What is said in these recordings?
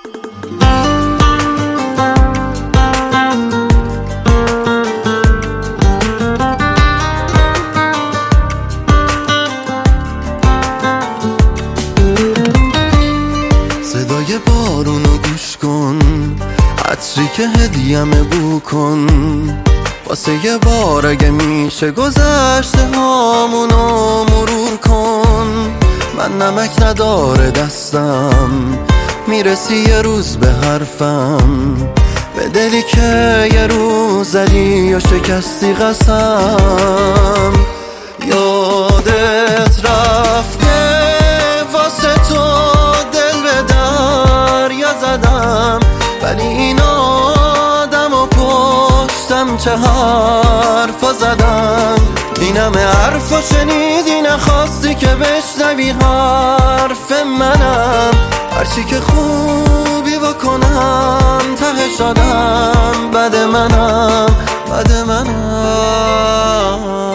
صدای بارونو گوش کن، عطری که هدیه‌مه بو کن. واسه یه بار اگه میشه گذشته هامونو مرور کن. من نمک نداره دستم، میرسی یه روز به حرفم. به دلی که یه روز زدی یا شکستی قسم. یادت رفته واسه تو دل به دریا زدم، ولی این آدم و پشتم چه حرفا زدم. این همه حرفا شنیدی نخواستی که بشنوی حرف منم. هرچی که خوبی بکنم تهش آدم بد منم، بد منم.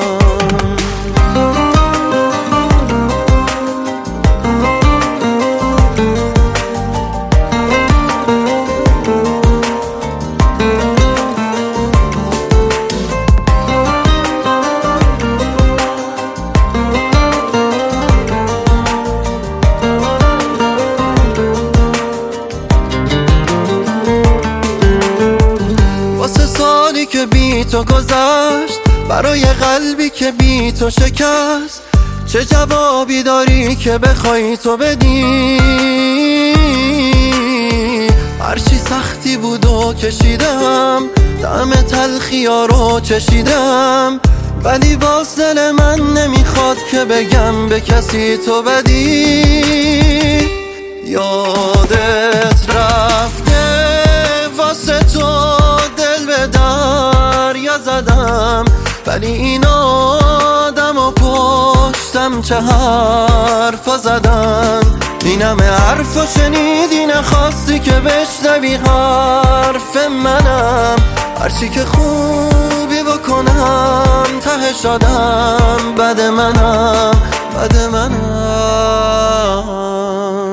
سالی که بی تو گذشت، برای قلبی که بی تو شکست، چه جوابی داری که بخوای تو بدی؟ هرچی سختی بود و کشیدم، طعم تلخیا رو چشیدم، ولی باز دل من نمیخواد که بگم به کسی تو بدی. یادت رفته واسه تو دریا زدم، ولی این آدم و پشتم چه حرفا زدم. این همه حرفا شنیدی نخواستی که بشنوی حرف منم. هرچی که خوبی بکنم تهش آدم بد منم، بد منم.